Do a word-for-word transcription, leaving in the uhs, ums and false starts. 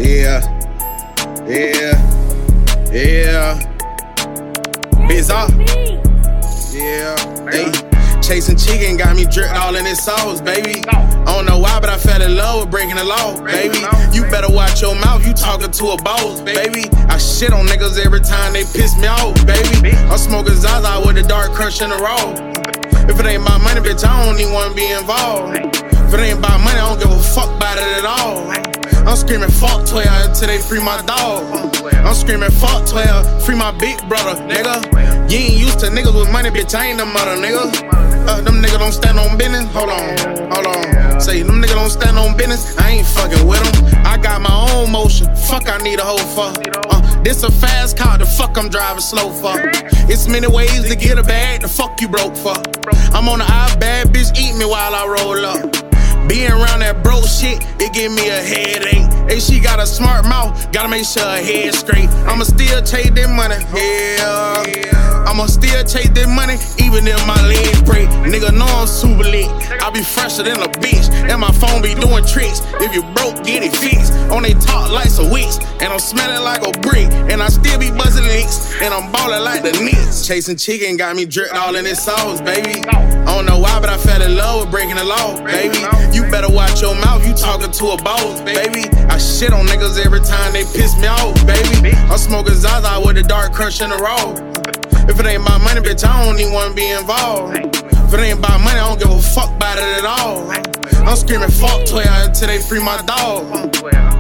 Yeah, yeah, yeah. Bizarre. Yeah, hey. Chasing chicken got me dripped all in this sauce, baby. I don't know why, but I fell in love with breaking the law, baby. You better watch your mouth, you talking to a boss, baby. I shit on niggas every time they piss me off, baby. I'm smoking Zaza with a dark crush in the raw. If it ain't about money, bitch, I don't even wanna be involved. If it ain't about money, I don't give a fuck about it at all. I'm screaming fuck twelve until they free my dog. I'm screaming fuck twelve, free my big brother, nigga. You ain't used to niggas with money, bitch, I ain't the mother, nigga. Uh, them niggas don't stand on business. Hold on, hold on. Say, them niggas don't stand on business. I ain't fucking with them. I got my own motion. Fuck, I need a hoe for. Uh, this a fast car. The fuck I'm driving slow for. It's many ways to get a bag. The fuck you broke for. I'm on the eye, bad bitch, eat me while I roll up. Being around that broke shit, it give me a headache. Hey, she got a smart mouth, gotta make sure her head straight. I'ma still chase that money, yeah. I'ma still chase that money, even if my legs break. Nigga know I'm super lit, I be fresher than a bitch. And my phone be doing tricks, if you broke, get it fixed. On they talk like some wicks, and I'm smelling like a brick. And I still be buzzing licks, and I'm ballin' like the Knicks. Chasing chicken got me dripped all in this sauce, baby. I don't know why, but I fell in love with breaking the law, baby. You better watch your mouth, you talking to a boss, baby. I shit on niggas every time they piss me off, baby. I'm smoking Zaza with a dark crush in the raw. If it ain't about money, bitch, I don't even wanna be involved. If it ain't about money, I don't give a fuck about it at all. I'm screaming fuck twelve until they free my dog.